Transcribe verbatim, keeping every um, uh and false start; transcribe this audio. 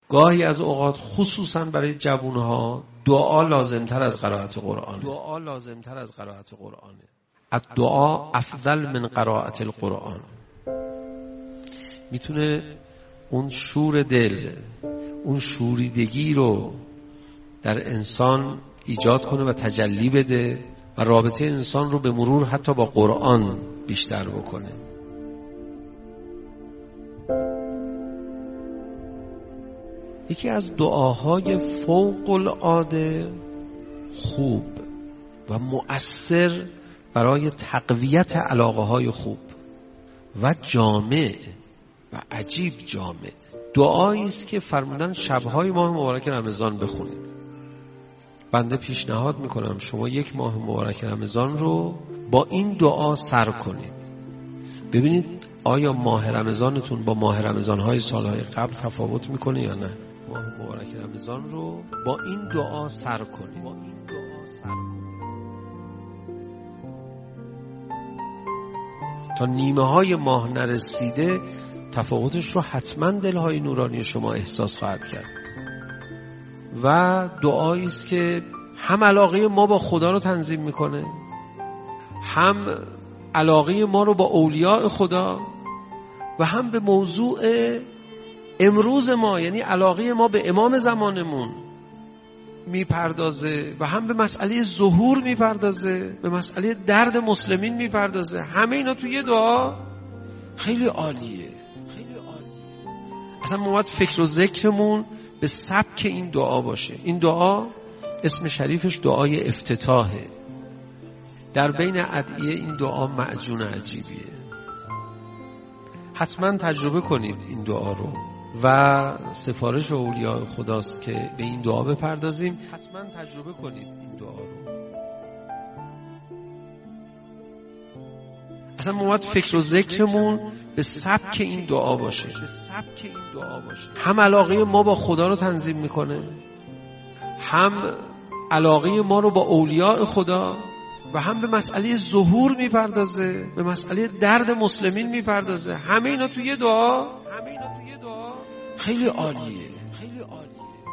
گاهی از اوقات خصوصا برای جوانها دعا لازمتر از قرائت قرآن. دعا لازمتر از قرائت قرآنه. الدعا افضل من قرائت القرآن. میتونه اون شور دل، اون شوریدگی رو در انسان ایجاد کنه و تجلی بده و رابطه انسان رو به مرور حتی با قرآن بیشتر بکنه. یکی از دعاهای فوق العاده خوب و مؤثر برای تقویت علاقه های خوب و جامع و عجیب جامع، دعایی است که فرمودن شبهای ماه مبارک رمضان بخونید. بنده پیشنهاد میکنم شما یک ماه مبارک رمضان رو با این دعا سر کنید. ببینید آیا ماه رمضانتون با ماه رمضانهای سالهای قبل تفاوت میکنه یا نه. ماه مبارک رمضان رو با این دعا سر کنید. با این دعا سر کنید تا نیمه های ماه نرسیده تفاوتش رو حتما دلهای نورانی شما احساس خواهد کرد. و دعایی است که هم علاقه ما با خدا رو تنظیم میکنه، هم علاقه ما رو با اولیاء خدا و هم به موضوع امروز ما، یعنی علاقه ما به امام زمانمون میپردازه و هم به مسئله ظهور میپردازه، به مسئله درد مسلمین میپردازه. همه اینا توی یه دعا خیلی عالیه، خیلی عالیه. اصلا ما باید فکر و ذکرمون به سبک این دعا باشه. این دعا اسم شریفش دعای افتتاحه. در بین ادعیه این دعا معجون عجیبیه. حتما تجربه کنید این دعا رو و سفارش اولیاء خداست که به این دعا بپردازیم. حتما تجربه کنید این دعا رو. اصلا ما باید فکر و ذکرمون به سبک این دعا باشه. به سبک این دعا باشه. هم علاقه ما با خدا رو تنظیم میکنه، هم علاقه ما رو با اولیاء خدا و هم به مسئله ظهور میپردازه، به مسئله درد مسلمین میپردازه. همه اینا توی یه دعا، همه اینا توی یه دعا خیلی عالیه، خیلی عالیه.